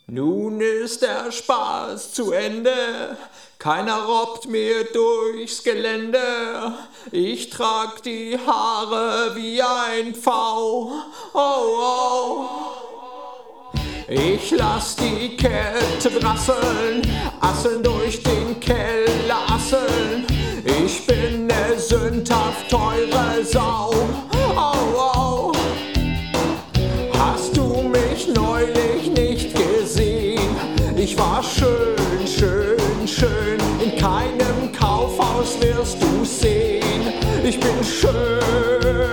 Nun ist der Spaß zu Ende, keiner robbt mir durchs Gelände. Ich trag die Haare wie ein Pfau, oh, oh. Ich lass die Kette prasseln, asseln durch den Keller asseln. Ich bin ne sündhaft teure Sau, oh, oh. Hast du mich neulich nicht gesehen? Ich war schön, schön, schön. In keinem Kaufhaus wirst du sehen. Ich bin schön.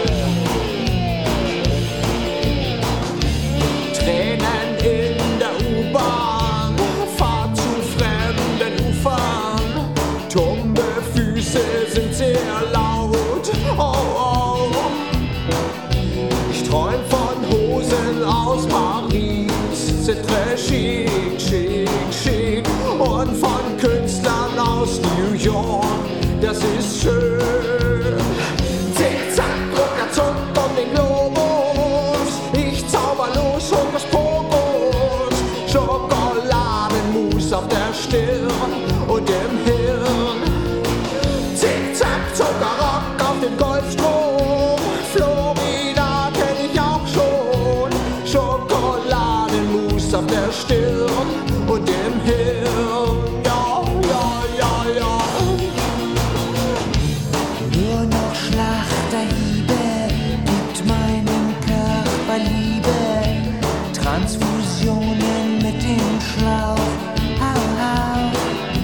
Tränen in der U-Bahn, fahr zu fremden Ufern. Dumme Füße sind sehr laut, oh, oh. Ich träum von Hosen aus Paris, c'est très chic, chic, chic. Und von Künstlern aus New York, das ist schön. Zickzack, ruckerzuck um den Globus. Ich zauber los, Hokuspokus. Schokoladenmus auf der Stirn und im Hirn. Zickzack, Zuckerrock auf dem Golfstrom. Florida kenn ich auch schon. Schokoladenmus auf der Stirn und im Hirn. Ja, ja, ja, ja. Nur noch Schlachterhiebe gibt meinem Körper Liebe. Transfusionen mit dem Schlauch. Hau, hau.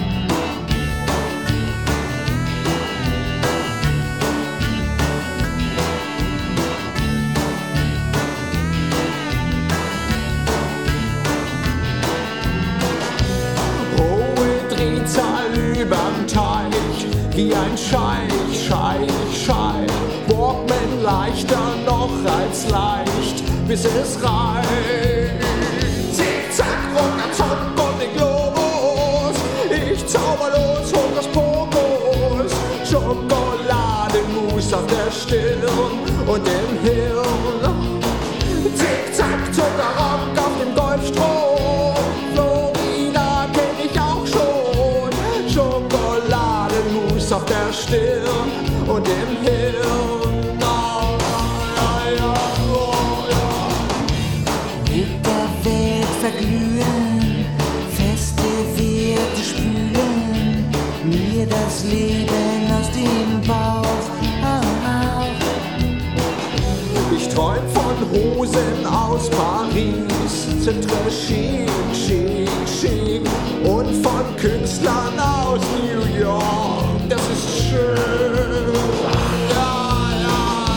Hohe Drehzahl überm Teich, wie ein Scheich, Scheich, Scheich. Walkman leichter noch als leicht, bis es reicht. Zickzack, ruckerzuck um den Globus. Ich zauber los, Hokuspokus. Schokoladenmus auf der Stirn und im Hirn. Zickzack, Zuckerrock auf dem Golfstrom. Florida kenn ich auch schon. Schokoladenmus auf der Stirn und im Hirn. Oh, ja, ja, oh, ja. Mit der Welt verglühen, feste Werte spülen, mir das Leben aus dem Bauch. Au, au. Ich träum von Hosen aus Paris, c'est très chic, chic, chic. Und von Künstlern aus New York, das ist schön. Ja, ja.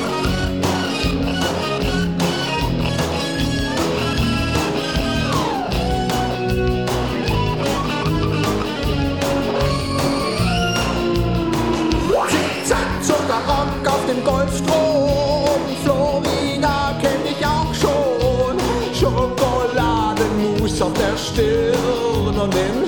Zickzack, Zuckerrock auf dem Golfstrom. Florida kenn ich auch schon. Schokoladenmus auf der Stirn und im